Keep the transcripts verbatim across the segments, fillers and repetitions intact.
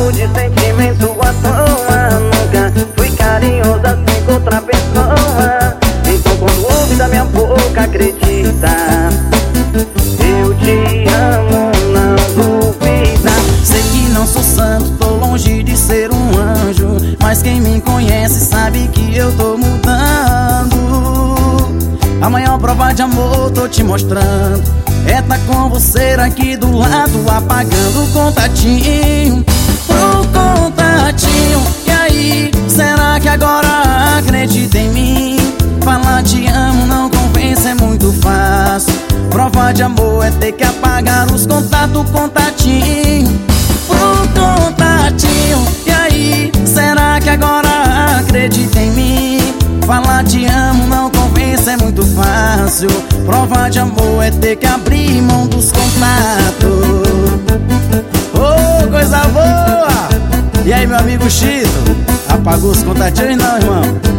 falo de sentimento à toa. Nunca fui carinhoso assim com outra pessoa. Então quando ouve da minha boca, acredita. Eu te amo, não duvida. Sei que não sou santo, tô longe de ser um anjo, mas quem me conhece sabe que eu tô mudando. A maior prova de amor tô te mostrando é tá com você aqui do lado, apagando o contatinho, o contatinho. E aí, será que agora acredita em mim? Falar te amo não convence, é muito fácil. Prova de amor é ter que apagar os contatos, contatinho, o contatinho. E aí, será que agora acredita em mim? Falar te amo não convence, é muito fácil. Prova de amor é ter que abrir mão dos contatos. Ô, oh, coisa boa! E aí, meu amigo Chito, apagou os contatinhos não, irmão?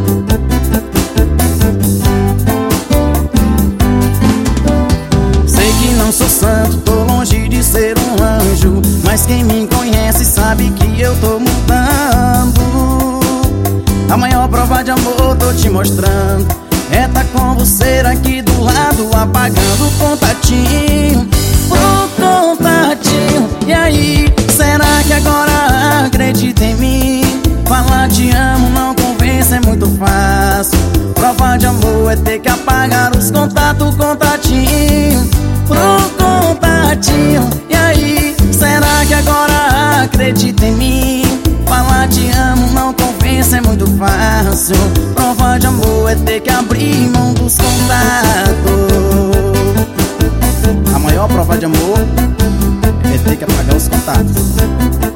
Sei que não sou santo, tô longe de ser um anjo, mas quem me conhece sabe que eu tô mudando. A maior prova de amor tô te mostrando é tá com você aqui do lado, apagando o contatinho, o contatinho. E aí, será que agora acredita em mim? Falar te amo não convence, é muito fácil. Prova de amor é ter que apagar os contatos, contatinho, o contatinho. E aí, será que agora acredita em mim? Falar te amo não convence, é muito fácil. Prova de amor é ter que abrir mão dos contatos. A maior prova de amor é ter que apagar os contatos.